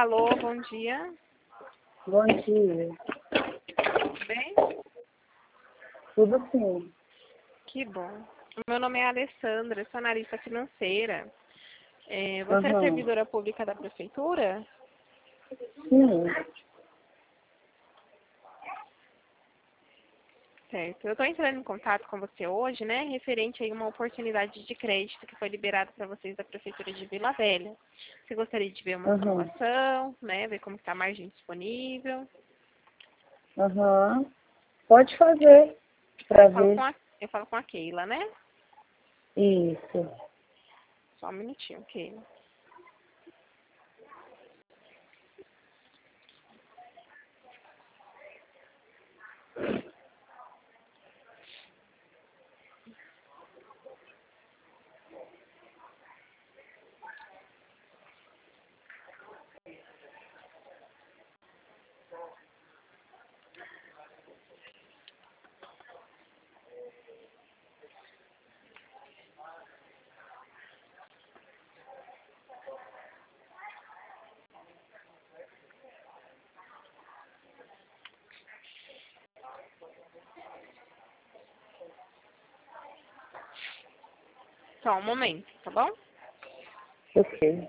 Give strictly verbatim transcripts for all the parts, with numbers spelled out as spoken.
Alô, bom dia. Bom dia. Tudo bem? Tudo sim. Que bom. Meu nome é Alessandra, sou analista financeira. É, você é Aham. servidora pública da prefeitura? Sim. Certo. Eu estou entrando em contato com você hoje, né, referente a uma oportunidade de crédito que foi liberada para vocês da prefeitura de Vila Velha. Você gostaria de ver uma Aham. simulação, né, ver como está a margem disponível? Aham. Pode fazer para Eu falo com ver. a, eu falo com a Keila, né? Isso. Só um minutinho, Keila. Só um momento, tá bom? Ok.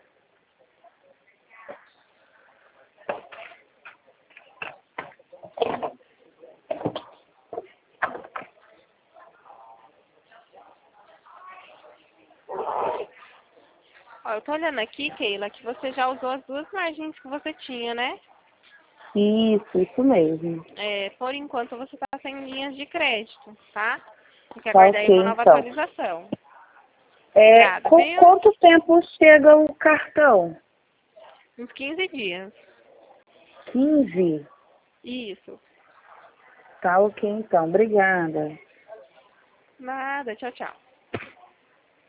Ó, eu tô olhando aqui, Keila, que você já usou as duas margens que você tinha, né? Isso, isso mesmo. É, por enquanto você está sem linhas de crédito, tá? Tem que Tá aguardar aí ok, uma nova então. atualização. É, Obrigada, com viu? quanto tempo chega o cartão? Uns quinze dias. Quinze. Isso. Tá ok, então. Obrigada. Nada, tchau, tchau.